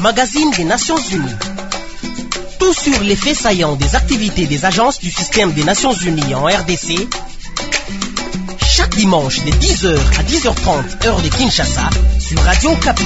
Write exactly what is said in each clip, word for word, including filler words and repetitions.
magazine des Nations Unies. Tout sur les faits saillants des activités des agences du système des Nations Unies en R D C. Chaque dimanche de dix heures à dix heures trente, heure de Kinshasa, sur Radio Okapi.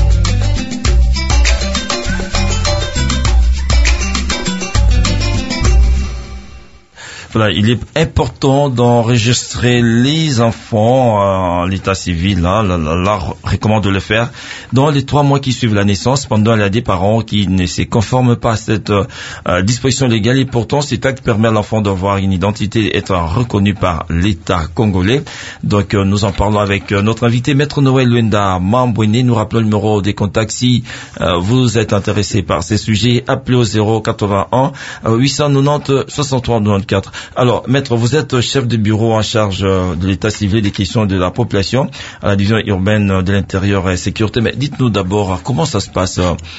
Voilà, il est important d'enregistrer les enfants à l'état civil. Là, la, la, la recommande de le faire dans les trois mois qui suivent la naissance. Pendant, il y a des parents qui ne se conforment pas à cette euh, disposition légale et pourtant cet acte permet à l'enfant d'avoir une identité et être reconnu par l'État congolais. Donc euh, nous en parlons avec euh, notre invité, Maître Noël Luenda Mambouene. Nous rappelons le numéro des contacts si euh, vous êtes intéressé par ces sujets. Appelez au zéro quatre-vingt-un huit cent quatre-vingt-dix soixante-trois quatre-vingt-quatorze. Alors, maître, vous êtes chef de bureau en charge de l'état civil des questions de la population à la division urbaine de l'intérieur et sécurité. Mais dites-nous d'abord comment ça se passe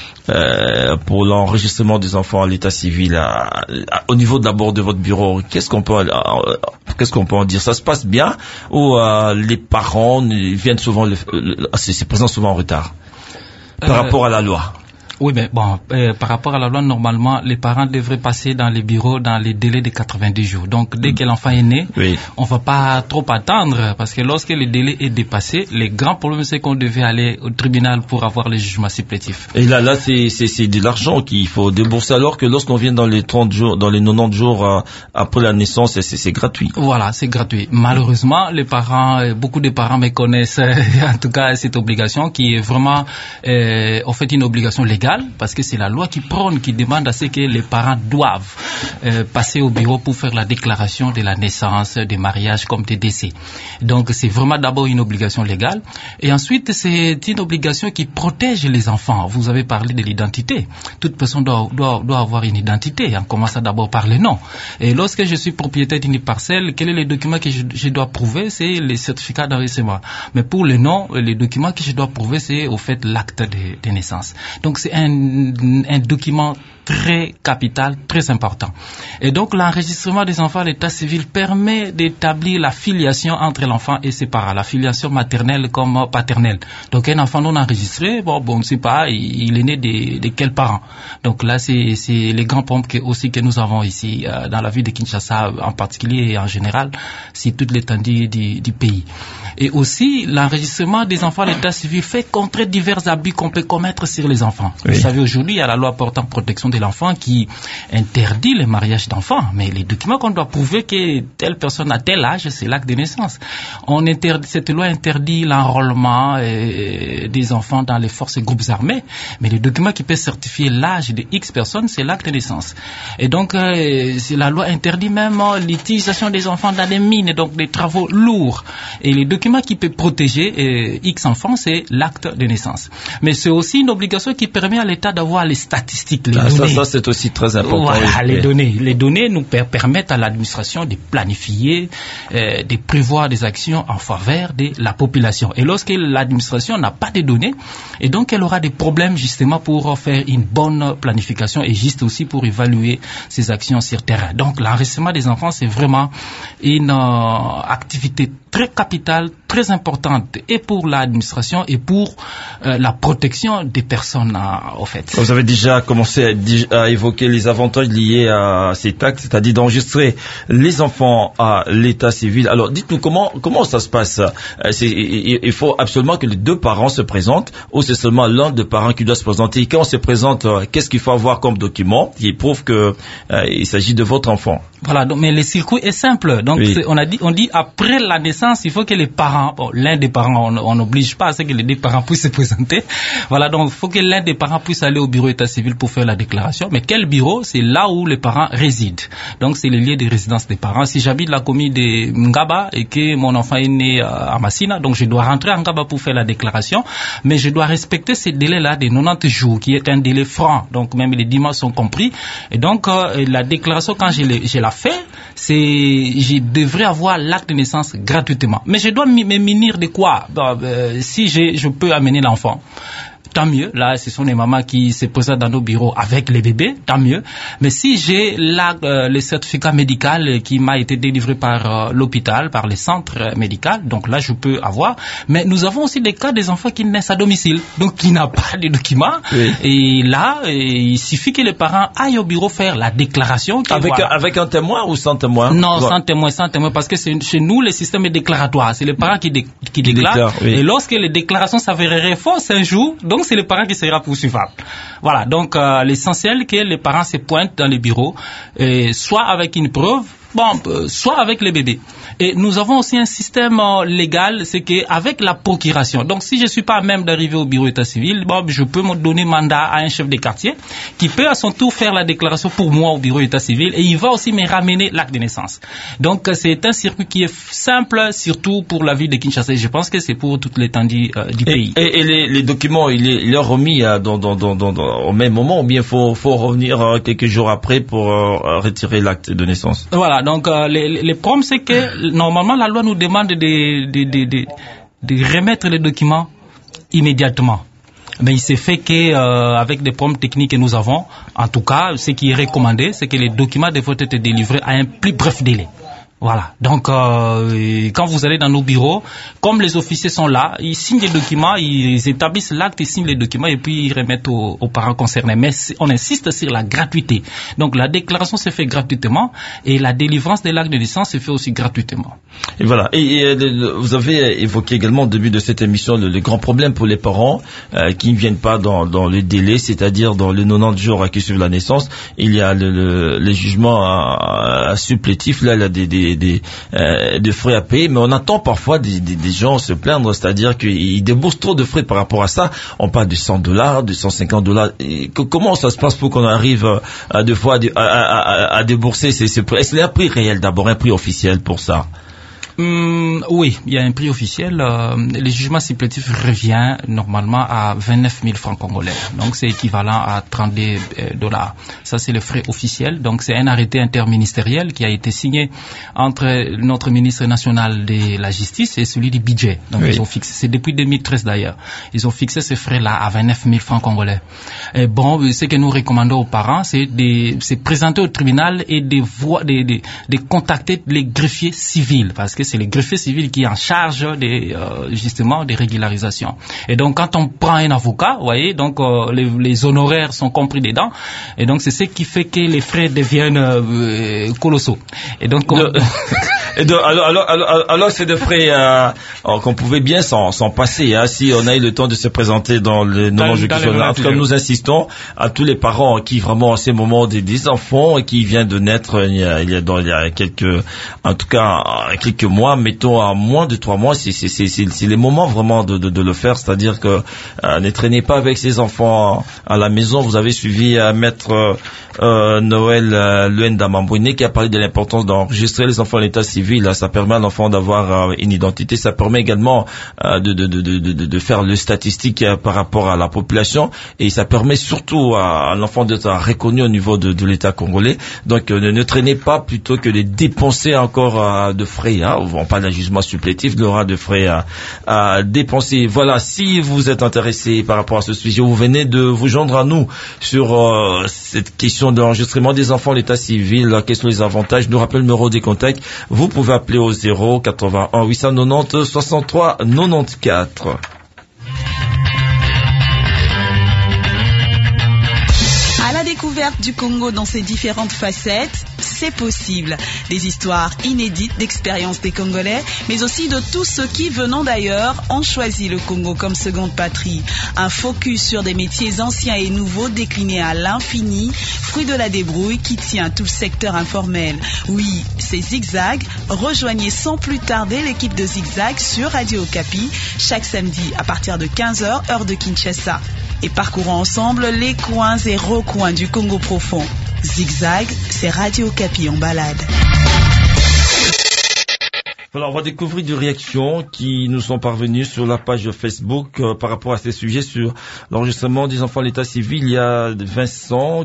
euh, pour l'enregistrement des enfants à l'état civil à, à, au niveau d'abord de votre bureau. Qu'est-ce qu'on peut, euh, qu'est-ce qu'on peut en dire? Ça se passe bien ou euh, les parents viennent souvent, le, le, c'est présent souvent en retard par euh... rapport à la loi? Oui, mais bon, euh, par rapport à la loi, normalement, les parents devraient passer dans les bureaux dans les délais de quatre-vingt-dix jours. Donc, dès que l'enfant est né, oui. on va pas trop attendre, parce que lorsque le délai est dépassé, les grands problèmes, c'est qu'on devait aller au tribunal pour avoir les jugements supplétifs. Et là, là, c'est, c'est, c'est de l'argent qu'il faut débourser, alors que lorsqu'on vient dans les trente jours, dans les quatre-vingt-dix jours euh, après la naissance, c'est, c'est, c'est gratuit. Voilà, c'est gratuit. Malheureusement, les parents, beaucoup de parents méconnaissent, en tout cas, cette obligation qui est vraiment, euh, en fait, une obligation légale. Parce que c'est la loi qui prône, qui demande à ce que les parents doivent euh, passer au bureau pour faire la déclaration de la naissance, des mariages comme des décès. Donc c'est vraiment d'abord une obligation légale et ensuite c'est une obligation qui protège les enfants. Vous avez parlé de l'identité. Toute personne doit, doit, doit avoir une identité, en commençant d'abord par le nom. Et lorsque je suis propriétaire d'une parcelle, quel est le document que je, je dois prouver? C'est les certificats d'enregistrement. Mais pour le nom, les documents que je dois prouver, c'est au fait l'acte de, de naissance. Donc c'est Un, un document très capital, très important. Et donc l'enregistrement des enfants à l'état civil permet d'établir la filiation entre l'enfant et ses parents, la filiation maternelle comme paternelle. Donc un enfant non enregistré, bon, bon on ne sait pas, il, il est né de, de quels parents. Donc là c'est, c'est les grands problèmes que, aussi que nous avons ici euh, dans la ville de Kinshasa en particulier et en général, c'est toute l'étendue du, du pays. Et aussi l'enregistrement des enfants à l'état civil fait contrer divers abus qu'on peut commettre sur les enfants. Oui. Vous savez, aujourd'hui, il y a la loi portant protection de l'enfant qui interdit le mariage d'enfants. Mais les documents qu'on doit prouver que telle personne a tel âge, c'est l'acte de naissance. On interdit, cette loi interdit l'enrôlement euh, des enfants dans les forces et groupes armés. Mais le document qui peut certifier l'âge de X personnes, c'est l'acte de naissance. Et donc, euh, la loi interdit même euh, l'utilisation des enfants dans des mines, donc des travaux lourds. Et les documents qui peut protéger euh, X enfants, c'est l'acte de naissance. Mais c'est aussi une obligation qui permet à l'État d'avoir les statistiques, les ah, données. Ça, ça, c'est aussi très important. Voilà, oui. les données. Les données nous per- permettent à l'administration de planifier, euh, de prévoir des actions en faveur de la population. Et lorsque l'administration n'a pas de données, et donc elle aura des problèmes justement pour faire une bonne planification et juste aussi pour évaluer ses actions sur terrain. Donc l'enregistrement des enfants, c'est vraiment une euh, activité très capitale, très importante et pour l'administration et pour euh, la protection des personnes euh, au fait. Vous avez déjà commencé à, à évoquer les avantages liés à cet acte, c'est-à-dire d'enregistrer les enfants à l'état civil. Alors dites-nous comment comment ça se passe. C'est, il, il faut absolument que les deux parents se présentent ou c'est seulement l'un des parents qui doit se présenter. Et quand on se présente, qu'est-ce qu'il faut avoir comme document qui prouve que euh, il s'agit de votre enfant? Voilà, donc, mais le circuit est simple. Donc oui. on a dit on dit après la naissance, il faut que les parents, bon, l'un des parents, on n'oblige pas à ce que les deux parents puissent se présenter. Voilà, donc il faut que l'un des parents puisse aller au bureau état civil pour faire la déclaration. Mais quel bureau? C'est là où les parents résident. Donc c'est le lieu de résidence des parents. Si j'habite la commune de Ngaba et que mon enfant est né à Massina, donc je dois rentrer à Ngaba pour faire la déclaration, mais je dois respecter ce délai-là de quatre-vingt-dix jours, qui est un délai franc. Donc même les dimanches sont compris. Et donc euh, la déclaration, quand je, je la fais, c'est je devrais avoir l'acte de naissance gratuitement. Mais je dois me munir de quoi? Bon, euh, si je, je peux amener l'enfant. tant mieux. Là, ce sont les mamans qui se présentent dans nos bureaux avec les bébés, tant mieux. Mais si j'ai là euh, le certificat médical qui m'a été délivré par euh, l'hôpital, par les centres euh, médicaux, donc là, je peux avoir. Mais nous avons aussi des cas des enfants qui naissent à domicile, donc qui n'ont pas de documents. Oui. Et là, et il suffit que les parents aillent au bureau faire la déclaration. Avec, voilà. un, avec un témoin ou sans témoin? Non, ouais. sans témoin, sans témoin, parce que c'est, chez nous, le système est déclaratoire. C'est les parents qui, dé, qui, qui déclarent. Déclare, oui. Et lorsque les déclarations s'avéreraient fausses un jour, donc c'est le parent qui sera poursuivable. Voilà, donc euh, l'essentiel que les parents se pointent dans les bureaux, et soit avec une preuve, bon, euh, soit avec les bébés. Et nous avons aussi un système euh, légal, c'est qu'avec la procuration, donc si je suis pas à même d'arriver au bureau d'état civil, bon, je peux me donner mandat à un chef de quartier qui peut à son tour faire la déclaration pour moi au bureau d'état civil et il va aussi me ramener l'acte de naissance. Donc c'est un circuit qui est simple, surtout pour la ville de Kinshasa. Et je pense que c'est pour toute l'étendue euh, du et, pays. Et, et les, les documents, il est, il est remis euh, dans, dans, dans, dans, dans, au même moment ou bien faut, faut revenir euh, quelques jours après pour euh, retirer l'acte de naissance? Voilà, donc euh, les, les problèmes c'est que normalement la loi nous demande de, de, de, de, de remettre les documents immédiatement. Mais il s'est fait que euh, avec des problèmes techniques que nous avons, en tout cas, ce qui est recommandé, c'est que les documents doivent être délivrés à un plus bref délai. Voilà. Donc, euh, quand vous allez dans nos bureaux, comme les officiers sont là, ils signent les documents, ils établissent l'acte, ils signent les documents et puis ils remettent aux, aux parents concernés. Mais on insiste sur la gratuité. Donc, la déclaration se fait gratuitement et la délivrance de l'acte de naissance se fait aussi gratuitement. Et voilà. Et, et vous avez évoqué également au début de cette émission le, le grand problème pour les parents euh, qui ne viennent pas dans, dans le délai, c'est-à-dire dans les quatre-vingt-dix jours qui suivent la naissance. Il y a le, le, les jugements euh, supplétifs. Là, il y a des, des Des, euh, de frais à payer, mais on entend parfois des, des, des gens se plaindre, c'est-à-dire qu'ils déboursent trop de frais par rapport à ça. On parle de cent dollars, de cent cinquante dollars. Et que, comment ça se passe pour qu'on arrive à deux fois à, à, à, à débourser ces, ces prix? Est-ce qu'il y a un prix réel d'abord, un prix officiel pour ça? Hum, oui, il y a un prix officiel. Euh, le jugement supplétif revient normalement à vingt-neuf mille francs congolais. Donc c'est équivalent à trente-deux dollars. Ça c'est le frais officiel. Donc c'est un arrêté interministériel qui a été signé entre notre ministre national de la Justice et celui du budget. Donc oui. Ils ont fixé, c'est depuis deux mille treize d'ailleurs. Ils ont fixé ces frais-là à vingt-neuf mille francs congolais. Et bon, ce que nous recommandons aux parents, c'est de se présenter au tribunal et de voir, de, de, de contacter les greffiers civils, parce que c'est le greffier civil qui est en charge des, euh, justement des régularisations. Et donc quand on prend un avocat, vous voyez, donc euh, les, les honoraires sont compris dedans, et donc c'est ce qui fait que les frais deviennent euh, colossaux. Et donc, on... de, et de, alors, alors, alors, alors c'est des frais euh, qu'on pouvait bien s'en, s'en passer, hein, si on a eu le temps de se présenter dans le nom juridictionnel. En tout cas, nous insistons à tous les parents qui vraiment en ces moments des, des enfants et qui viennent de naître il y a, il y a, dans, il y a quelques, en tout cas quelques mois, mettons à moins de trois mois, c'est, c'est, c'est, c'est, c'est les moments vraiment de, de, de le faire, c'est-à-dire que euh, ne traînez pas avec ces enfants à la maison. Vous avez suivi euh, maître euh, Noël euh, Luenda Mambouine qui a parlé de l'importance d'enregistrer les enfants à l'état civil. Là, ça permet à l'enfant d'avoir euh, une identité, ça permet également euh, de, de, de, de, de, de faire le statistique euh, par rapport à la population, et ça permet surtout à, à l'enfant d'être reconnu au niveau de, de l'État congolais. Donc euh, ne, ne traînez pas plutôt que de dépenser encore euh, de frais. Hein. On parle d'un jugement supplétif, il y aura de frais à, à dépenser. Voilà, si vous êtes intéressé par rapport à ce sujet, vous venez de vous joindre à nous sur euh, cette question de l'enregistrement des enfants à l'état civil, quels sont les avantages, nous rappelez le numéro des contacts, vous pouvez appeler au zéro quatre-vingt-un huit cent quatre-vingt-dix soixante-trois quatre-vingt-quatorze. Découverte du Congo dans ses différentes facettes, c'est possible. Des histoires inédites d'expériences des Congolais, mais aussi de tous ceux qui, venant d'ailleurs, ont choisi le Congo comme seconde patrie. Un focus sur des métiers anciens et nouveaux déclinés à l'infini, fruit de la débrouille qui tient tout le secteur informel. Oui, c'est Zigzag. Rejoignez sans plus tarder l'équipe de Zigzag sur Radio Okapi, chaque samedi à partir de quinze heures, heure de Kinshasa. Et parcourons ensemble les coins et recoins du Congo profond. Zigzag, c'est Radio Okapi en balade. Voilà, on va découvrir des réactions qui nous sont parvenues sur la page Facebook euh, par rapport à ces sujets sur l'enregistrement des enfants à l'état civil. Il y a Vincent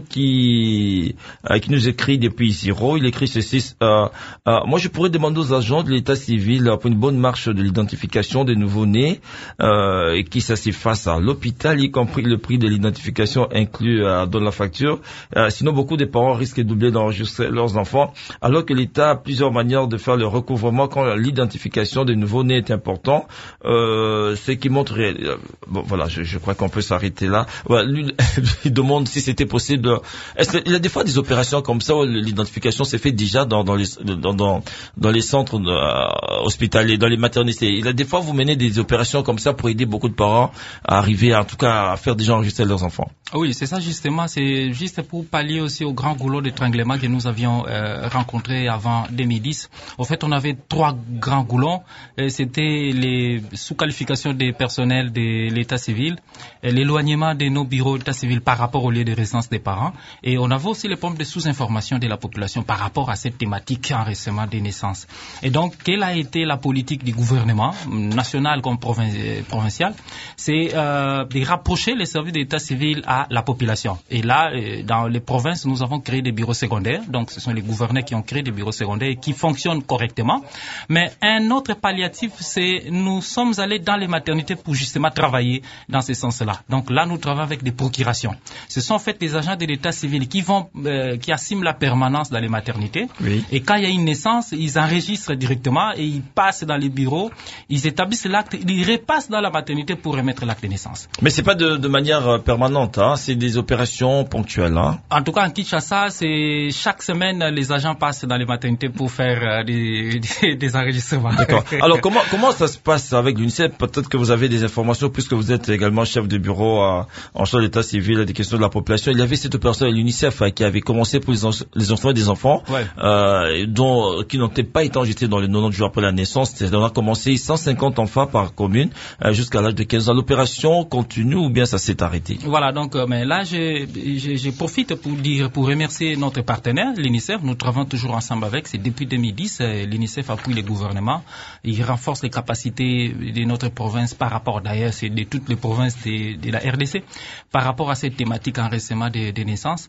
qui euh, qui nous écrit depuis Zéro. Il écrit ceci. Euh, euh, moi, je pourrais demander aux agents de l'état civil euh, pour une bonne marche de l'identification des nouveau-nés euh, et qui ça s'efface à l'hôpital, y compris le prix de l'identification inclus euh, dans la facture. Euh, sinon, beaucoup de parents risquent d'oublier d'enregistrer leurs enfants, alors que l'État a plusieurs manières de faire le recouvrement quand l'identification des nouveaux-nés est important. Euh, ce qui montre... Euh, bon, voilà, je, je crois qu'on peut s'arrêter là. Voilà, lui, il demande si c'était possible... De, est-ce qu'il y a des fois des opérations comme ça où l'identification s'est faite déjà dans, dans, les, dans, dans, dans les centres euh, hospitaliers, dans les maternités. Il y a des fois, vous menez des opérations comme ça pour aider beaucoup de parents à arriver, en tout cas, à faire déjà enregistrer leurs enfants. Oui, c'est ça justement. C'est juste pour pallier aussi au grand goulot d'étranglement que nous avions euh, rencontré avant deux mille dix. En fait, on avait trois grands goulons. C'était les sous-qualifications des personnels de l'état civil, l'éloignement de nos bureaux d'état civil par rapport au lieu de résidence des parents, et on avait aussi les problèmes de sous-information de la population par rapport à cette thématique enregistrement des naissances. Et donc, quelle a été la politique du gouvernement, national comme provin- provincial? C'est euh, de rapprocher les services d'état civil à la population. Et là, dans les provinces, nous avons créé des bureaux secondaires. Donc, ce sont les gouverneurs qui ont créé des bureaux secondaires qui fonctionnent correctement. Mais un autre palliatif, c'est nous sommes allés dans les maternités pour justement travailler dans ce sens-là. Donc là, nous travaillons avec des procurations. Ce sont en fait des agents de l'état civil qui vont, euh, qui assument la permanence dans les maternités. Oui. Et quand il y a une naissance, ils enregistrent directement et ils passent dans les bureaux, ils établissent l'acte, ils repassent dans la maternité pour remettre l'acte de naissance. Mais c'est pas de, de manière permanente, hein. C'est des opérations ponctuelles, hein. En tout cas, en Kinshasa, c'est chaque semaine, les agents passent dans les maternités pour faire euh, des, des, des enregistrements. D'accord. Alors, comment, comment ça se passe avec l'UNICEF? Peut-être que vous avez des informations, puisque vous êtes également chef de bureau à, en charge de l'état civil, des questions de la population. Il y avait cette opération à l'UNICEF hein, qui avait commencé pour les, en, les enfants et des enfants, ouais. euh, dont, qui n'ont pas été enregistrés dans les quatre-vingt-dix jours après la naissance. On a commencé cent cinquante enfants par commune euh, jusqu'à l'âge de quinze ans. L'opération continue ou bien ça s'est arrêté? Voilà, donc euh, mais là, je, je, je profite pour dire, pour remercier notre partenaire, l'UNICEF. Nous travaillons toujours ensemble avec. C'est depuis deux mille dix, euh, l'UNICEF appuie les gouvernements. Il renforce les capacités de notre province par rapport, d'ailleurs, c'est de toutes les provinces de, de la R D C, par rapport à cette thématique enregistrement des de naissances.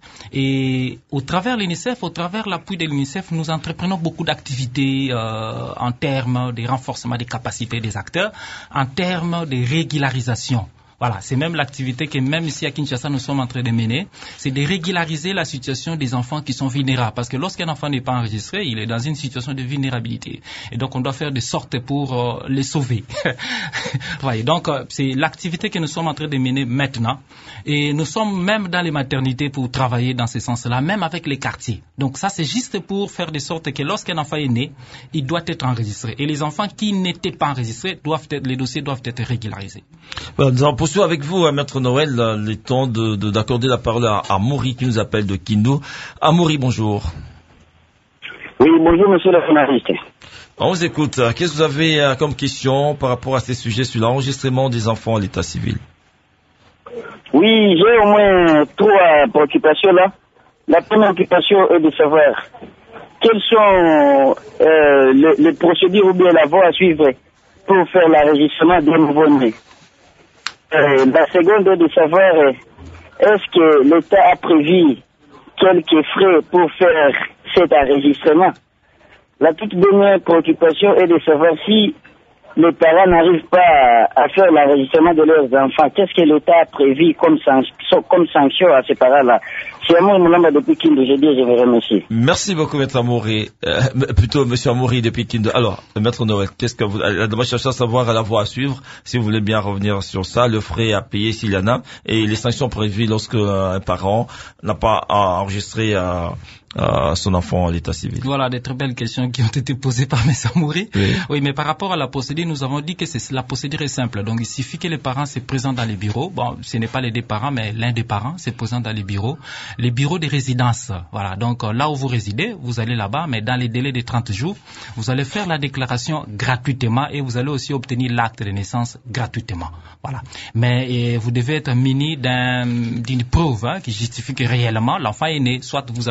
Et au travers de l'UNICEF, au travers l'appui de l'UNICEF, nous entreprenons beaucoup d'activités euh, en termes de renforcement des capacités des acteurs, en termes de régularisation. Voilà, c'est même l'activité que même ici à Kinshasa nous sommes en train de mener, c'est de régulariser la situation des enfants qui sont vulnérables. Parce que lorsqu'un enfant n'est pas enregistré, il est dans une situation de vulnérabilité. Et donc on doit faire des sortes pour euh, les sauver. Voyez, donc euh, c'est l'activité que nous sommes en train de mener maintenant. Et nous sommes même dans les maternités pour travailler dans ce sens-là, même avec les quartiers. Donc ça c'est juste pour faire de sorte que lorsqu'un enfant est né, il doit être enregistré. Et les enfants qui n'étaient pas enregistrés, doivent être, les dossiers doivent être régularisés. Voilà, nous allons poursuivre avec vous, hein, Maître Noël, le temps de, de, d'accorder la parole à Amaury qui nous appelle de Kindu. Amaury, bonjour. Oui, bonjour monsieur le journaliste. On vous écoute. Qu'est-ce que vous avez comme question par rapport à ces sujets sur l'enregistrement des enfants à l'état civil? Oui, j'ai au moins trois préoccupations là. La première occupation est de savoir quelles sont euh, les, les procédures ou bien la voie à suivre pour faire l'enregistrement des nouveau-nés. Euh, la seconde est de savoir euh, est-ce que l'État a prévu quelques frais pour faire cet enregistrement. La toute dernière préoccupation est de savoir si les parents n'arrivent pas à faire l'enregistrement de leurs enfants. Qu'est-ce que l'État a prévu comme, sanction, comme sanction à ces parents-là? C'est Amour Moulamba depuis Kindu, je dis, je vous remercie. Merci beaucoup, Maître Amaury. Euh, plutôt, Monsieur Amaury depuis Kindu. Alors, Maître Noël, qu'est-ce que vous, moi, je cherche à savoir la voie à suivre, si vous voulez bien revenir sur ça, le frais à payer s'il y en a, et les sanctions prévues lorsque un parent n'a pas enregistré euh, euh, son enfant à l'état civil. Voilà, des très belles questions qui ont été posées par M. Amaury. Oui. Oui, mais par rapport à la procédure, nous avons dit que c'est, la procédure est simple. Donc, il suffit que les parents se présentent dans les bureaux. Bon, ce n'est pas les deux parents, mais l'un des parents se présente dans les bureaux. Les bureaux de résidence. Voilà. Donc, là où vous résidez, vous allez là-bas, mais dans les délais de trente jours, vous allez faire la déclaration gratuitement et vous allez aussi obtenir l'acte de naissance gratuitement. Voilà. Mais et, vous devez être muni d'un, d'une preuve hein, qui justifie que réellement l'enfant est né. Soit vous amenez l'enfant,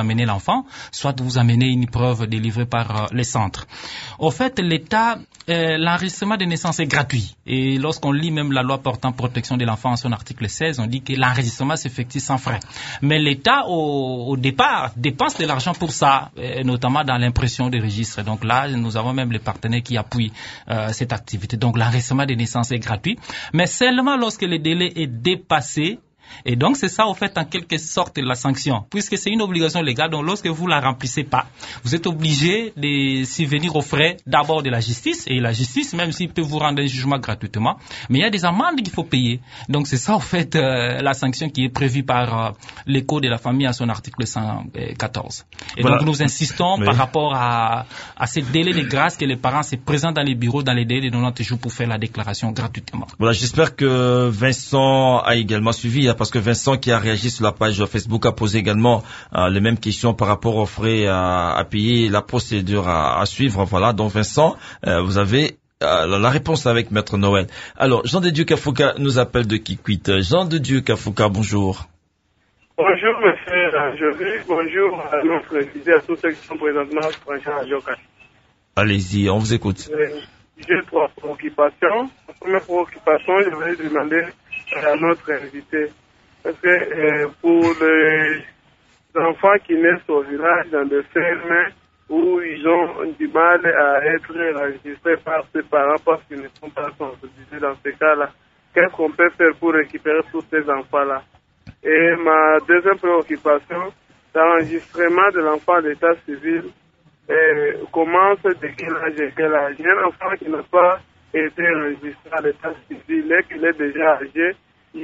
l'enfant, soit vous amenez une preuve délivrée par euh, les centres. Au fait, l'État, euh, l'enregistrement des naissances est gratuit. Et lorsqu'on lit même la loi portant protection de l'enfant en son article seize, on dit que l'enregistrement s'effectue sans frais. Mais l'État, au, au départ, dépense de l'argent pour ça, euh, notamment dans l'impression des registres. Donc là, nous avons même les partenaires qui appuient euh, cette activité. Donc l'enregistrement des naissances est gratuit, mais seulement lorsque le délai est dépassé. Et donc, c'est ça, au fait, en quelque sorte, la sanction. Puisque c'est une obligation légale, donc lorsque vous la remplissez pas, vous êtes obligé de subvenir aux frais d'abord de la justice. Et la justice, même s'il peut vous rendre un jugement gratuitement, mais il y a des amendes qu'il faut payer. Donc, c'est ça, au fait, euh, la sanction qui est prévue par euh, le Code de la famille à son article cent quatorze. Et voilà. Donc, nous insistons oui. par rapport à, à ce délai de grâce que les parents se présentent dans les bureaux dans les délais de quatre-vingt-dix jours pour faire la déclaration gratuitement. Voilà, j'espère que Vincent a également suivi, parce que Vincent qui a réagi sur la page Facebook a posé également euh, les mêmes questions par rapport aux frais à, à payer, la procédure à, à suivre. Voilà, donc Vincent, euh, vous avez euh, la réponse avec Maître Noël. Alors, Jean de Dieu Kafouka nous appelle de Kikwit. Jean de Dieu Kafouka, bonjour. Bonjour, monsieur Jory. Bonjour à notre invité, à tous ceux qui sont présentement sur Radio Okapi. Allez-y, on vous écoute. Euh, J'ai trois préoccupations. La première préoccupation, je vais demander à notre invité. Parce que euh, pour les enfants qui naissent au village, dans des fermes où ils ont du mal à être enregistrés par ses parents parce qu'ils ne sont pas sensibilisés dans ces cas-là, qu'est-ce qu'on peut faire pour récupérer tous ces enfants-là? Et ma deuxième préoccupation, l'enregistrement de l'enfant à l'état civil euh, commence de quel âge et quel âge? Un enfant qui n'a pas été enregistré à l'état civil et qu'il est déjà âgé,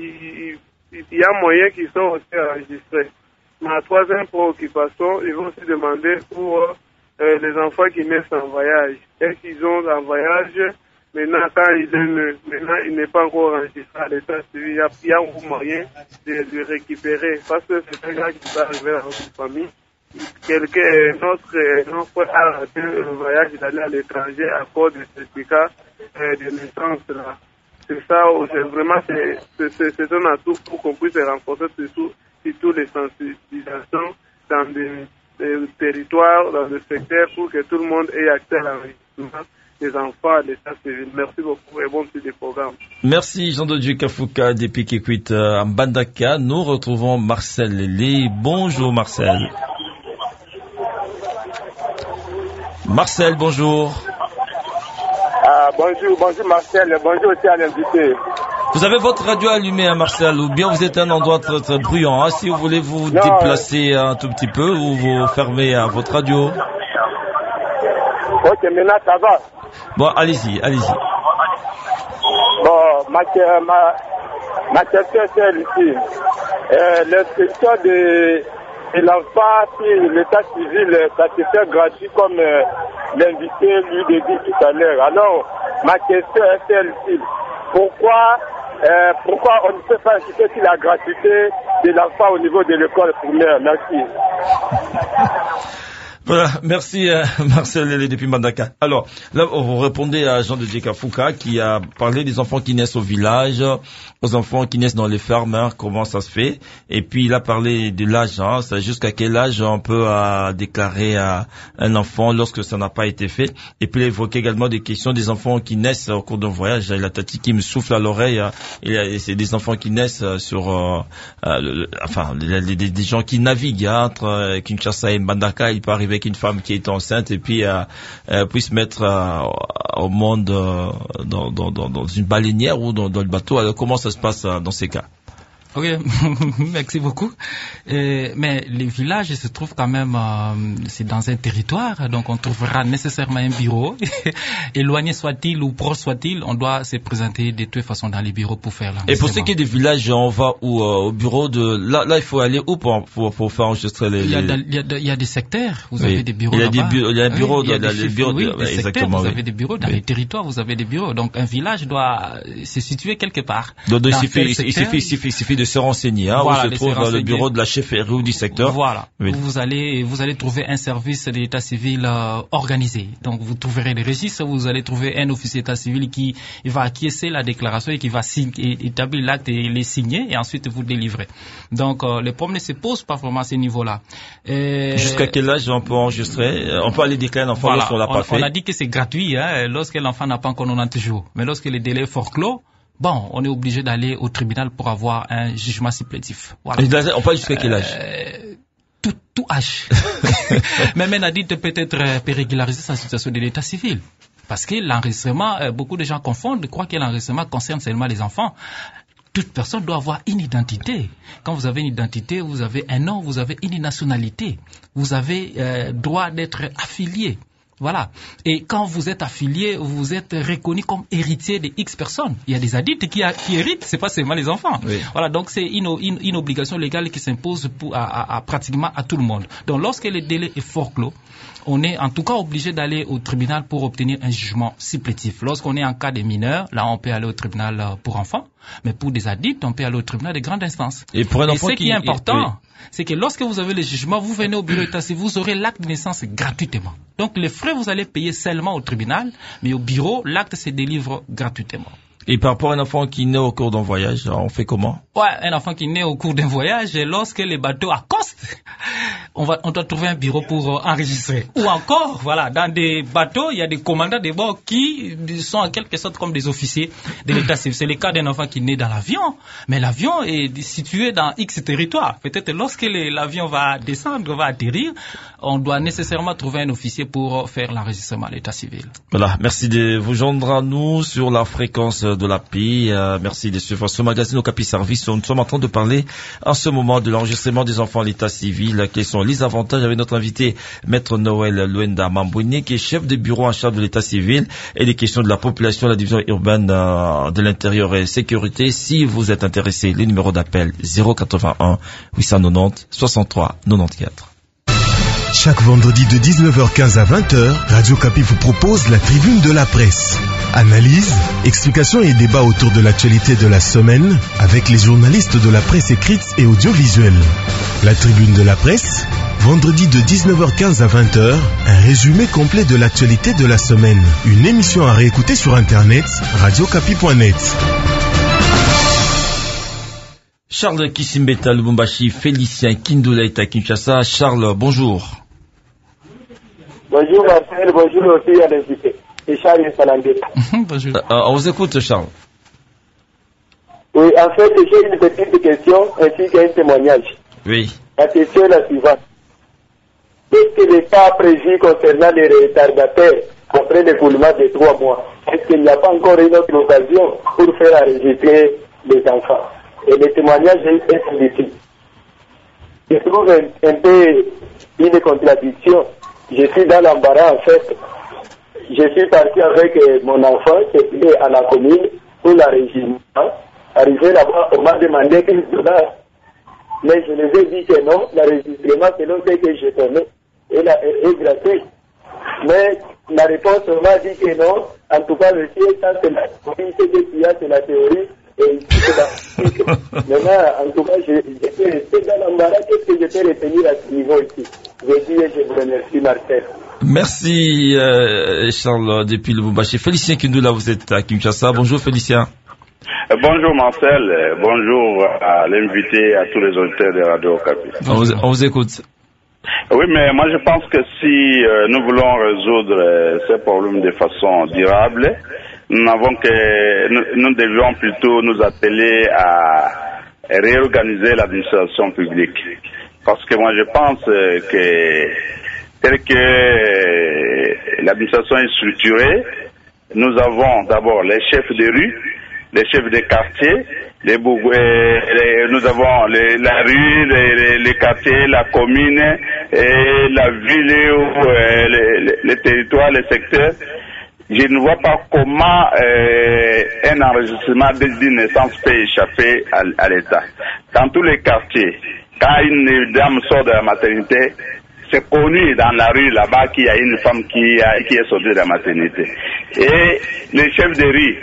il il y a moyen qu'ils sont aussi enregistrés. Ma troisième préoccupation, ils vont aussi demander pour euh, les enfants qui naissent en voyage. Est-ce qu'ils ont un voyage, maintenant quand il est né, maintenant il n'est pas encore enregistré à l'état civil, il y a, il y a un moyen de le récupérer. Parce que c'est un gars qui va arriver dans notre famille. Quelqu'un, notre, notre a raté le voyage d'aller à l'étranger à cause de certificat euh, de naissance là. C'est ça, c'est vraiment, c'est, c'est, c'est un atout pour qu'on puisse renforcer surtout, surtout les sensibilisations dans des, des territoires, dans des secteurs, pour que tout le monde ait accès à l'enregistrement des enfants à l'état civil. Merci beaucoup et bon suivi des programmes. Merci Jean de Dieu Kafouka depuis Kikwit à Mbandaka. Nous retrouvons Marcel Lélé. Bonjour Marcel. Marcel, bonjour. Ah, bonjour, bonjour Marcel, bonjour aussi à l'invité. Vous avez votre radio allumée, hein, Marcel, ou bien vous êtes à un endroit très, très bruyant. Hein, si vous voulez vous non, déplacer euh... un tout petit peu ou vous fermer à votre radio. Ok, maintenant ça va. Bon, allez-y, allez-y. Bon, ma, ma, ma question est celle-ci. Euh, l'inscription de, de l'enfant sur l'état civil, ça se fait gratuit comme euh, l'invité lui dit tout à l'heure. Alors, ma question est celle-ci. Pourquoi, euh, pourquoi on ne peut pas insister sur la gratuité de l'enfant au niveau de l'école primaire? Merci. Voilà, merci euh, Marcel Lélé depuis Mbandaka. Alors, là, vous répondez à Jean de Dieu Kafouka qui a parlé des enfants qui naissent au village, aux enfants qui naissent dans les fermes, hein, comment ça se fait. Et puis, il a parlé de l'âge, hein, c'est jusqu'à quel âge on peut euh, déclarer à un enfant lorsque ça n'a pas été fait. Et puis, il a évoqué également des questions des enfants qui naissent au cours d'un voyage. Il a Tati qui me souffle à l'oreille. Hein, et c'est des enfants qui naissent sur, euh, euh, le, enfin, des, des, des gens qui naviguent hein, entre Kinshasa et Mbandaka. Il peut arriver qu'une femme qui est enceinte et puis euh, euh, puisse mettre euh, au monde euh, dans, dans, dans, dans une baleinière ou dans, dans le bateau. Alors comment ça se passe euh, dans ces cas? Ok, merci beaucoup. Euh, mais les villages se trouvent quand même, euh, c'est dans un territoire, donc on trouvera nécessairement un bureau. Éloigné soit-il ou proche soit-il, on doit se présenter de toutes façons dans les bureaux pour faire l'enregistrement. Et pour ce qui est des villages, on va où, euh, au bureau de... Là, là, il faut aller où pour, pour, pour faire enregistrer les... Il y a, il y a, il y a des secteurs, vous oui. avez des bureaux il y a là-bas. Des bu- il y a un bureau, oui, il y a dans les bureaux, oui, de, des ouais, secteurs, exactement, vous oui. avez des bureaux, dans oui. les territoires, vous avez des bureaux. Donc un village doit se situer quelque part. Donc, il suffit, il suffit, il suffit de se renseigner, hein, voilà, où se trouve dans le bureau de la chefferie ou du secteur. Voilà. Oui. Vous allez, vous allez trouver un service de l'état civil euh, organisé. Donc, vous trouverez les registres, vous allez trouver un officier d'état civil qui va acquiescer la déclaration et qui va signer, établir l'acte et les signer et ensuite vous délivrer. Donc, euh, les problèmes ne se posent pas vraiment à ce niveau-là. Et... Jusqu'à quel âge on peut enregistrer? On peut aller déclarer l'enfant voilà. lorsqu'on l'a pas on, fait. On a dit que c'est gratuit, hein, lorsque l'enfant n'a pas encore quatre-vingt-dix jours. Mais lorsque les délais est forclos, bon, on est obligé d'aller au tribunal pour avoir un jugement supplétif. Voilà. Et on parle jusqu'à quel âge? euh, tout, tout âge. Mais même Nadine peut être peut régulariser sa situation de l'état civil. Parce que l'enregistrement, euh, beaucoup de gens confondent, croient que l'enregistrement concerne seulement les enfants. Toute personne doit avoir une identité. Quand vous avez une identité, vous avez un nom, vous avez une nationalité. Vous avez euh, droit d'être affilié. Voilà. Et quand vous êtes affilié, vous êtes reconnu comme héritier de X personnes. Il y a des adultes qui, a, qui héritent, c'est pas seulement les enfants. Oui. Voilà. Donc c'est une, une, une obligation légale qui s'impose pour, à, à, à pratiquement à tout le monde. Donc lorsque le délai est forclos, on est en tout cas obligé d'aller au tribunal pour obtenir un jugement supplétif. Lorsqu'on est en cas de mineurs, là on peut aller au tribunal pour enfants. Mais pour des adultes, on peut aller au tribunal de grande instance. Et pour un Et enfant ce qui, qui est important, oui. c'est que lorsque vous avez le jugement, vous venez au bureau d'état civil, vous aurez l'acte de naissance gratuitement. Donc les frais, vous allez payer seulement au tribunal, mais au bureau, l'acte se délivre gratuitement. Et par rapport à un enfant qui naît au cours d'un voyage, on fait comment? Ouais, un enfant qui naît au cours d'un voyage, lorsque les bateaux accostent, on va, on doit trouver un bureau pour euh, enregistrer. Ou encore, voilà, dans des bateaux, il y a des commandants de bord qui sont en quelque sorte comme des officiers de l'état civil. C'est le cas d'un enfant qui naît dans l'avion, mais l'avion est situé dans X territoire. Peut-être lorsque les, l'avion va descendre, va atterrir, on doit nécessairement trouver un officier pour faire l'enregistrement à l'état civil. Voilà, merci de vous joindre à nous sur la fréquence de la paix. Euh, merci de suivre ce magazine au Capi Service. Nous sommes en train de parler en ce moment de l'enregistrement des enfants à l'état civil. Quels sont les avantages avec notre invité, Maître Noël Luenda Mambouine, qui est chef de bureau en charge de l'état civil et des questions de la population, la division urbaine euh, de l'intérieur et sécurité. Si vous êtes intéressé, les numéros d'appel zéro quatre-vingt-un huit cent quatre-vingt-dix soixante-trois quatre-vingt-quatorze. Chaque vendredi de dix-neuf heures quinze à vingt heures, Radio Capi vous propose la tribune de la presse. Analyse, explications et débats autour de l'actualité de la semaine avec les journalistes de la presse écrite et audiovisuelle. La tribune de la presse, vendredi de dix-neuf heures quinze à vingt heures, un résumé complet de l'actualité de la semaine. Une émission à réécouter sur internet, radio capi point net. Charles Kisimbeta Lubumbashi, Félicien Kindula et Kinshasa. Charles, bonjour. Bonjour Marcel, bonjour aussi à l'invité. Et Charles Salandé. Bonjour. Euh, on vous écoute, Charles. Oui, en fait, j'ai une petite question ainsi qu'un témoignage. Oui. La question est la suivante. Qu'est-ce que l'État a prévu concernant les retardataires après l'écoulement de trois mois? Est-ce qu'il n'y a pas encore une autre occasion pour faire enregistrer les enfants? Et le témoignage est celui-ci. Je trouve un, un peu une contradiction. Je suis dans l'embarras en fait. Je suis parti avec mon enfant qui était à la commune pour l'enregistrement. Arrivé là-bas, on m'a demandé quinze dollars. Mais je les ai dit que non, l'enregistrement selon ce que je connais est, la, est, est gratuit. Mais la réponse on m'a dit que non. En tout cas, le ciel, ça c'est la théorie, ce qu'il y a, c'est la théorie. Et ici, maintenant, en tout cas, j'étais resté dans l'embarras. Qu'est-ce que je peux retenir à ce niveau ici? Je dis et je vous remercie, Marcel. Merci, euh, Charles, depuis le Lubumbashi. Félicien Kindula, vous êtes à Kinshasa. Bonjour, Félicien. Bonjour, Marcel. Bonjour à l'invité, à tous les auditeurs de Radio Capi. On vous, on vous écoute. Oui, mais moi, je pense que si euh, nous voulons résoudre euh, ces problèmes de façon durable, nous n'avons que, nous, nous devions plutôt nous atteler à réorganiser l'administration publique. Parce que moi, je pense que, tel que l'administration est structurée, nous avons d'abord les chefs de rue, les chefs de quartier, les, les, nous avons les, la rue, les, les, les quartiers, la commune, et la ville, et les, les, les territoires, les secteurs. Je ne vois pas comment euh, un enregistrement d'une naissance peut échapper à, à l'État. Dans tous les quartiers, quand une dame sort de la maternité, c'est connu dans la rue là-bas qu'il y a une femme qui, a, qui est sortie de la maternité. Et les chefs de rue,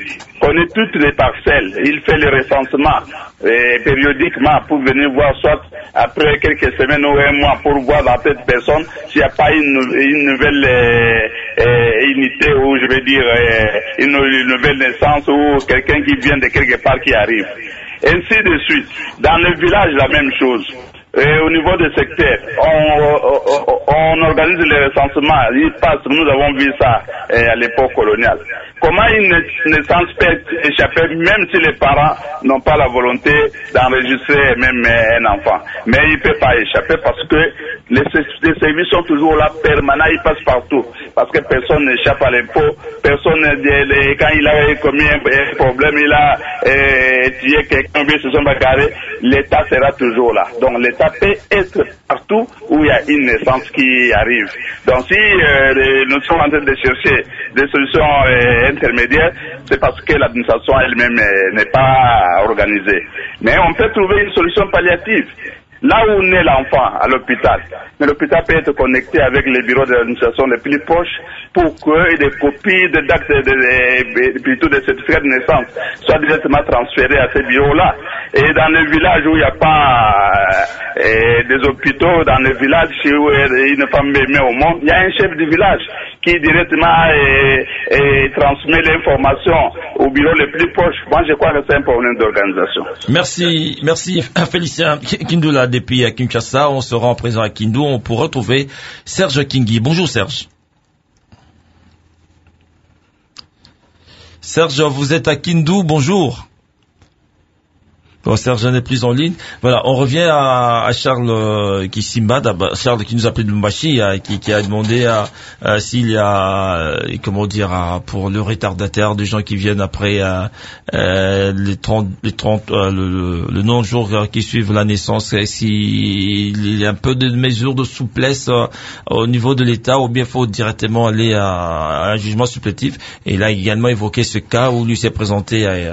connaît toutes les parcelles. Il fait le recensement et, périodiquement pour venir voir, soit après quelques semaines ou un mois, pour voir dans cette personne s'il n'y a pas une, une nouvelle euh, euh, unité ou je vais dire euh, une, une nouvelle naissance ou quelqu'un qui vient de quelque part qui arrive. Ainsi de suite. Dans le village, la même chose. Et au niveau des secteurs, on, on, on organise les recensements. Il passe, nous avons vu ça eh, à l'époque coloniale. Comment une naissance peut échapper, même si les parents n'ont pas la volonté d'enregistrer même un enfant. Mais il ne peut pas échapper parce que les, les services sont toujours là, permanents, ils passent partout. Parce que personne n'échappe à l'impôt, personne, quand il a commis un problème, il a eh, tué quelqu'un, il se sont bagarrés, l'État sera toujours là. Donc l'État peut être partout où il y a une naissance qui arrive. Donc si euh, nous sommes en train de chercher des solutions euh, intermédiaires, c'est parce que l'administration elle-même euh, n'est pas organisée. Mais on peut trouver une solution palliative. Là où naît l'enfant, à l'hôpital, mais l'hôpital peut être connecté avec les bureaux de l'administration les plus proches pour que des copies de d'actes de, de, de, plutôt des certificats de naissance soient directement transférés à ces bureaux-là. Et dans les villages où il n'y a pas euh, des hôpitaux, dans les villages où une femme met au monde, il y a un chef du village qui directement euh, euh, transmet l'information au bureau les plus proches. Moi, je crois que c'est un problème d'organisation. Merci, merci Félicien Kindoula depuis à Kinshasa. On se rend présent à Kindu. On pourra retrouver Serge Kingi. Bonjour Serge. Serge, vous êtes à Kindu. Bonjour. Bon, Serge n'est plus en ligne. Voilà, on revient à, à Charles euh, qui Simba, Charles qui nous a appelé de Lumbashi, euh, qui, qui a demandé à, à, s'il y a, euh, comment dire, à, pour le retardataire, des gens qui viennent après euh, euh, les trente, les trente, euh, le, le non-jour qui suivent la naissance, s'il y a un peu de mesures de souplesse euh, au niveau de l'État, ou bien faut directement aller à, à un jugement supplétif. Et là, également évoqué ce cas où lui s'est présenté à,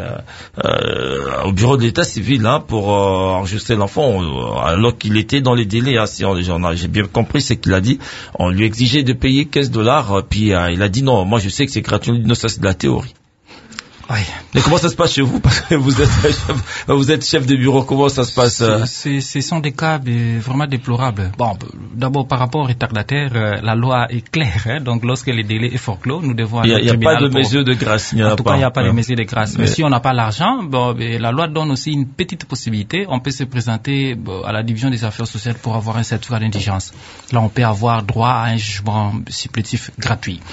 euh, au bureau de l'État civil hein, pour euh, enregistrer l'enfant euh, alors qu'il était dans les délais. Hein, si on, on, j'ai bien compris ce qu'il a dit. On lui exigeait de payer quinze dollars, euh, puis euh, il a dit non, moi je sais que c'est gratuit. Non, ça c'est de la théorie. Oui. Mais comment ça se passe chez vous? Parce que vous êtes chef, vous êtes chef de bureau. Comment ça se passe? C'est, ce sont des cas de, vraiment déplorables. Bon, d'abord par rapport aux retardataires, euh, la loi est claire. Hein, donc lorsque les délais est forclos, nous devons aller au tribunal. Il n'y a pas de mesure de grâce. Il n'y en, en tout pas. cas, il n'y a pas ouais. de mesure de grâce. Mais, Mais si on n'a pas l'argent, bon, la loi donne aussi une petite possibilité. On peut se présenter bon, à la division des affaires sociales pour avoir un certificat d'indigence. Là, on peut avoir droit à un jugement supplétif gratuit.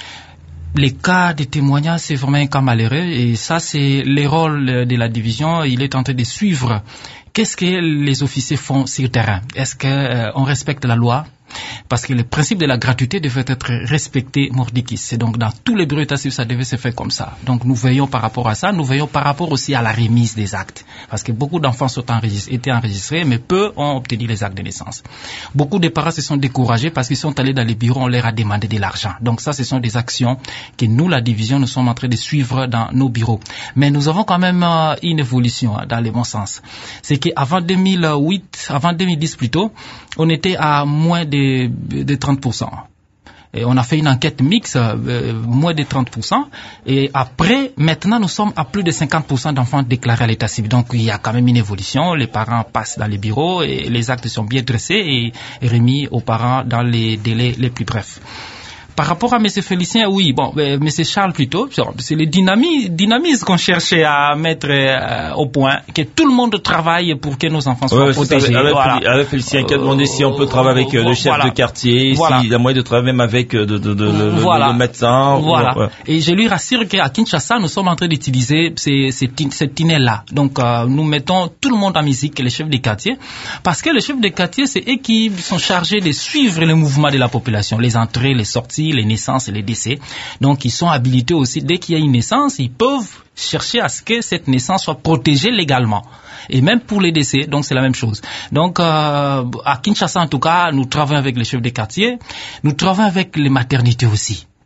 Les cas de témoignage, c'est vraiment un cas malheureux et ça, c'est le rôle de la division. Il est en train de suivre qu'est-ce que les officiers font sur le terrain. Est-ce qu'on euh, respecte la loi? Parce que le principe de la gratuité devait être respecté mordicus. C'est donc dans tous les bureaux état civil, ça devait se faire comme ça. Donc nous veillons par rapport à ça, nous veillons par rapport aussi à la remise des actes. Parce que beaucoup d'enfants sont enregistrés, étaient enregistrés, mais peu ont obtenu les actes de naissance. Beaucoup de parents se sont découragés parce qu'ils sont allés dans les bureaux, on leur a demandé de l'argent. Donc ça, ce sont des actions que nous, la division, nous sommes en train de suivre dans nos bureaux. Mais nous avons quand même euh, une évolution hein, dans le bon sens. C'est qu'avant deux mille huit, avant deux mille dix plutôt, on était à moins de de trente pour cent. Et on a fait une enquête mixte, euh, moins de trente pour cent. Et après, maintenant, nous sommes à plus de cinquante pour cent d'enfants déclarés à l'état civil. Donc, il y a quand même une évolution. Les parents passent dans les bureaux et les actes sont bien dressés et, et remis aux parents dans les délais les plus brefs. Par rapport à M. Félicien, oui, bon, euh, M. Charles plutôt, c'est le dynamisme, dynamisme qu'on cherchait à mettre euh, au point, que tout le monde travaille pour que nos enfants soient ouais, protégés. Avec, voilà. avec Félicien qui a demandé euh, si on peut travailler avec euh, le chef voilà. de quartier, voilà. s'il y a moyen de travailler même avec euh, de, de, de, de, voilà. le, le médecin. Voilà. Ou, ouais. Et je lui rassure qu'à Kinshasa, nous sommes en train d'utiliser ces, ces, cette tunnel-là. Donc, euh, nous mettons tout le monde en musique, les chefs de quartier, parce que les chefs de quartier, c'est eux qui sont chargés de suivre le mouvement de la population, les entrées, les sorties, les naissances et les décès. Donc, ils sont habilités aussi, dès qu'il y a une naissance, ils peuvent chercher à ce que cette naissance soit protégée légalement. Et même pour les décès, donc c'est la même chose. Donc, euh, à Kinshasa, en tout cas, nous travaillons avec les chefs des quartiers, nous travaillons avec les maternités aussi.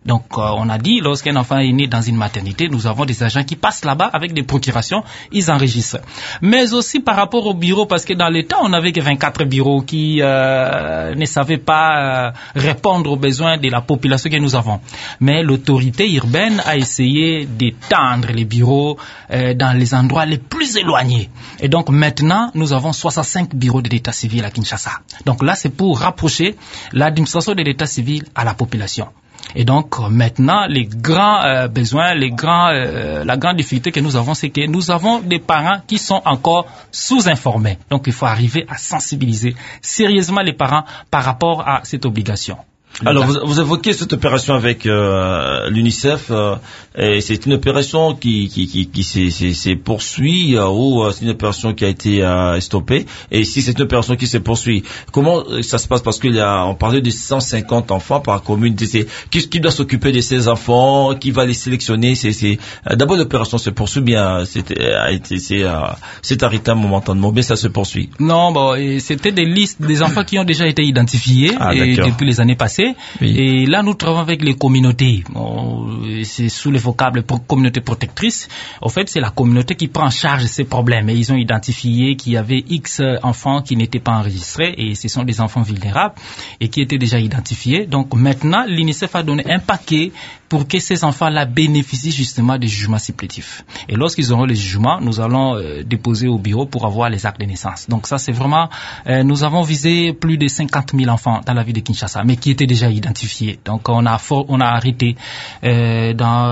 Donc, euh, on a dit, lorsqu'un enfant est né dans une maternité, nous avons des agents qui passent là-bas avec des procurations, ils enregistrent. Mais aussi par rapport au bureau, parce que dans le temps, on n'avait que vingt-quatre bureaux qui euh, ne savaient pas euh, répondre aux besoins de la population que nous avons. Mais l'autorité urbaine a essayé d'étendre les bureaux euh, dans les endroits les plus éloignés. Et donc, maintenant, nous avons soixante-cinq bureaux de l'état civil à Kinshasa. Donc là, c'est pour rapprocher l'administration de l'état civil à la population. Et donc maintenant, les grands euh, besoins, les grands, euh, la grande difficulté que nous avons, c'est que nous avons des parents qui sont encore sous-informés. Donc il faut arriver à sensibiliser sérieusement les parents par rapport à cette obligation. Alors, vous, vous évoquez cette opération avec euh, l'UNICEF, euh, et c'est une opération qui qui qui, qui s'est poursuit euh, ou euh, c'est une opération qui a été euh, stoppée. Et si c'est une opération qui se poursuit, comment ça se passe? Parce qu'il y a, on parlait de cent cinquante enfants par commune. C'est qui, qui doit s'occuper de ces enfants, qui va les sélectionner? C'est c'est euh, d'abord l'opération se poursuit bien, c'était a été c'est euh, c'est arrêté momentanément, mais ça se poursuit. Non, bon, c'était des listes des enfants qui ont déjà été identifiés ah, et depuis les années passées. Oui. Et là, nous travaillons avec les communautés. Bon, c'est sous le vocable pour communauté protectrice. En fait, c'est la communauté qui prend en charge ces problèmes. Et ils ont identifié qu'il y avait X enfants qui n'étaient pas enregistrés et ce sont des enfants vulnérables et qui étaient déjà identifiés. Donc maintenant, l'UNICEF a donné un paquet pour que ces enfants-là bénéficient justement des jugements supplétifs. Et lorsqu'ils auront les jugements, nous allons euh, déposer au bureau pour avoir les actes de naissance. Donc ça, c'est vraiment... Euh, nous avons visé plus de cinquante mille enfants dans la ville de Kinshasa, mais qui étaient déjà identifiés. Donc on a, for- on a arrêté euh, dans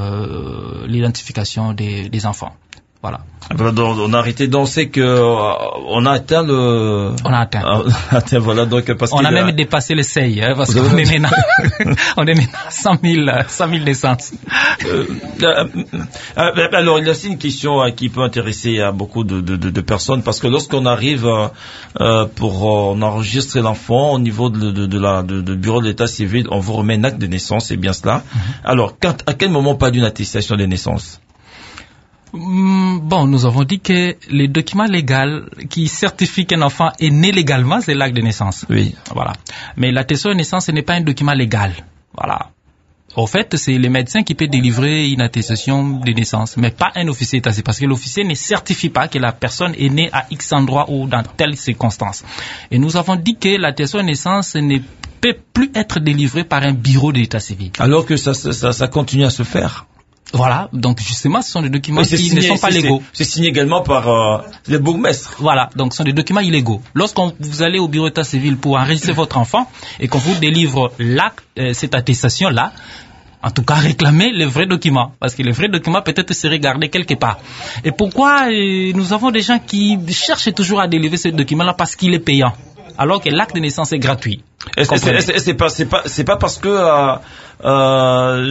euh, l'identification des, des enfants. Voilà. Donc, on a arrêté donc c'est que euh, on a atteint le on a atteint euh, atteint voilà donc parce on a même a... dépassé le seuil hein, parce qu'on est maintenant on est maintenant cent mille naissances. Euh, euh, euh, alors il y a aussi une question euh, qui peut intéresser euh, beaucoup de, de, de, de personnes parce que lorsqu'on arrive euh, pour euh, on enregistre l'enfant au niveau de, de, de la de, de bureau de l'état civil, on vous remet un acte de naissance, c'est bien cela. Mm-hmm. Alors quand, à quel moment pas d'une attestation de naissance? Bon, nous avons dit que le document légal qui certifie qu'un enfant est né légalement, c'est l'acte de naissance. Oui. Voilà. Mais l'attestation de naissance, ce n'est pas un document légal. Voilà. Au fait, c'est le médecin qui peut délivrer une attestation de naissance, mais pas un officier d'état civil, parce que l'officier ne certifie pas que la personne est née à X endroit ou dans telle circonstance. Et nous avons dit que l'attestation de naissance ne peut plus être délivrée par un bureau d'état civil. Alors que ça, ça, ça continue à se faire. Voilà, donc justement, ce sont des documents qui signé, ne sont pas légaux. C'est signé également par euh, les bourgmestres. Voilà, donc ce sont des documents illégaux. Lorsqu'on vous allez au bureau d'état civil pour enregistrer votre enfant et qu'on vous délivre l'acte, euh, cette attestation-là, en tout cas, réclamez le vrai document, parce que le vrai document peut-être serait gardé quelque part. Et pourquoi euh, nous avons des gens qui cherchent toujours à délivrer ce document-là parce qu'il est payant, alors que l'acte de naissance est gratuit. Est-ce, est-ce, c'est pas, c'est pas, c'est pas parce que euh, euh,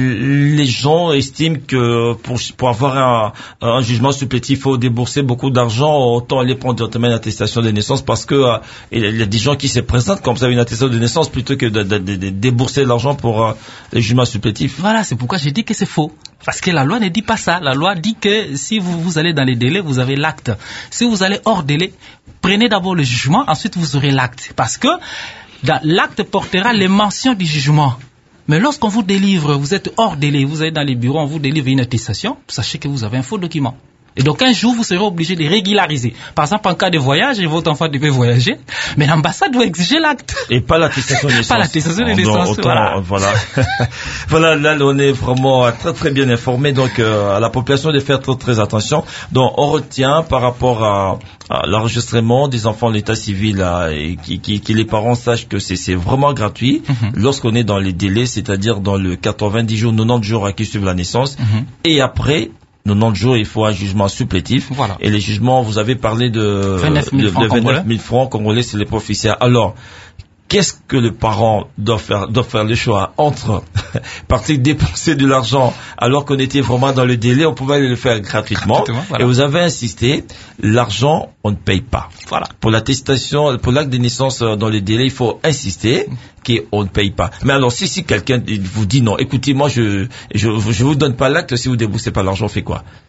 les gens estiment que pour, pour avoir un, un jugement supplétif, il faut débourser beaucoup d'argent, autant aller prendre directement une attestation de naissance parce que euh, il y a des gens qui se présentent comme ça une attestation de naissance plutôt que de, de, de, de débourser l'argent pour euh, les jugements supplétifs. Voilà, c'est pourquoi j'ai dit que c'est faux. Parce que la loi ne dit pas ça. La loi dit que si vous, vous allez dans les délais, vous avez l'acte. Si vous allez hors délai, prenez d'abord le jugement, ensuite vous aurez l'acte. Parce que dans, l'acte portera les mentions du jugement. Mais lorsqu'on vous délivre, vous êtes hors délai, vous allez dans les bureaux, on vous délivre une attestation, sachez que vous avez un faux document. Et donc un jour, vous serez obligé de régulariser. Par exemple, en cas de voyage, votre enfant devait voyager, mais l'ambassade doit exiger l'acte. Et pas l'attestation de naissance. Pas l'attestation de naissance, autant, voilà. Voilà, voilà là, on est vraiment très très bien informé, donc euh, à la population de faire très très attention. Donc on retient par rapport à, à l'enregistrement des enfants de l'état civil, là, et qui, qui, qui les parents sachent que c'est, c'est vraiment gratuit mm-hmm. lorsqu'on est dans les délais, c'est-à-dire dans le quatre-vingt-dix jours, quatre-vingt-dix jours à qui suivent la naissance, mm-hmm. et après quatre-vingt-dix jours, il faut un jugement supplétif. Voilà. Et les jugements, vous avez parlé de vingt-neuf mille francs, de vingt-neuf mille francs congolais, c'est les professionnels. Alors, qu'est-ce que le parent doit faire, doit faire le choix entre partir dépenser de l'argent alors qu'on était vraiment dans le délai, on pouvait le faire gratuitement. Voilà. Et vous avez insisté, l'argent, on ne paye pas. Voilà. Pour l'attestation, pour l'acte de naissance dans le délai, il faut insister qu'on ne paye pas. Mais alors, si, si quelqu'un vous dit non, écoutez, moi, je, je, je vous donne pas l'acte si vous déboursez pas l'argent, on fait quoi?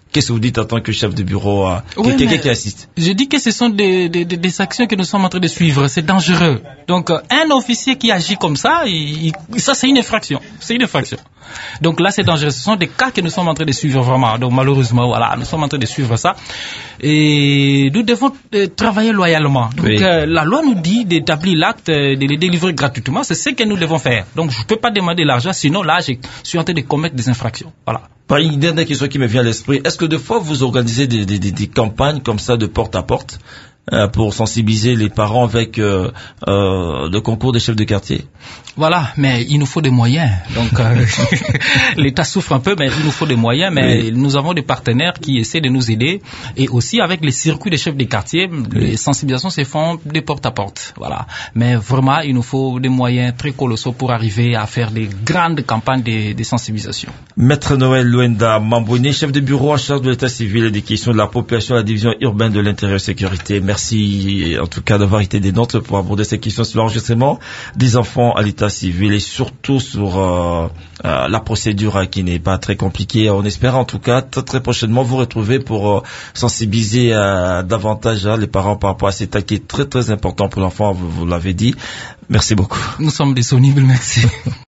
Qu'est-ce que vous dites en tant que chef de bureau, euh, oui, quelqu'un qui assiste? Je dis que ce sont des, des, des actions que nous sommes en train de suivre. C'est dangereux. Donc, un officier qui agit comme ça, il, il, ça c'est une infraction. C'est une infraction. Donc là, c'est dangereux. Ce sont des cas que nous sommes en train de suivre vraiment. Donc malheureusement, voilà, nous sommes en train de suivre ça. Et nous devons euh, travailler loyalement. Donc oui. euh, la loi nous dit d'établir l'acte, euh, de les délivrer gratuitement. C'est ce que nous devons faire. Donc je ne peux pas demander l'argent, sinon là, je suis en train de commettre des infractions. Voilà. Par une dernière question qui me vient à l'esprit, est-ce que des fois vous organisez des, des, des, des campagnes comme ça de porte à porte euh, pour sensibiliser les parents avec euh, euh, le concours des chefs de quartier? Voilà, mais il nous faut des moyens. Donc euh, l'État souffre un peu, mais il nous faut des moyens. Mais oui. Nous avons des partenaires qui essaient de nous aider, et aussi avec les circuits des chefs de quartier, oui. Les sensibilisations se font de porte à porte. Voilà. Mais vraiment, il nous faut des moyens très colossaux pour arriver à faire des grandes campagnes de, de sensibilisation. Maître Noël Luenda Mamboni, chef de bureau en charge de l'état civil et des questions de la population à la division urbaine de l'intérieur et sécurité. Merci en tout cas d'avoir été des nôtres pour aborder ces questions sur l'enregistrement des enfants à l'état civil et surtout sur euh, euh, la procédure hein, qui n'est pas très compliquée. On espère en tout cas très, très prochainement vous retrouver pour euh, sensibiliser euh, davantage hein, les parents par rapport à cet acte qui est très très important pour l'enfant, vous, vous l'avez dit. Merci beaucoup. Nous sommes disponibles, merci.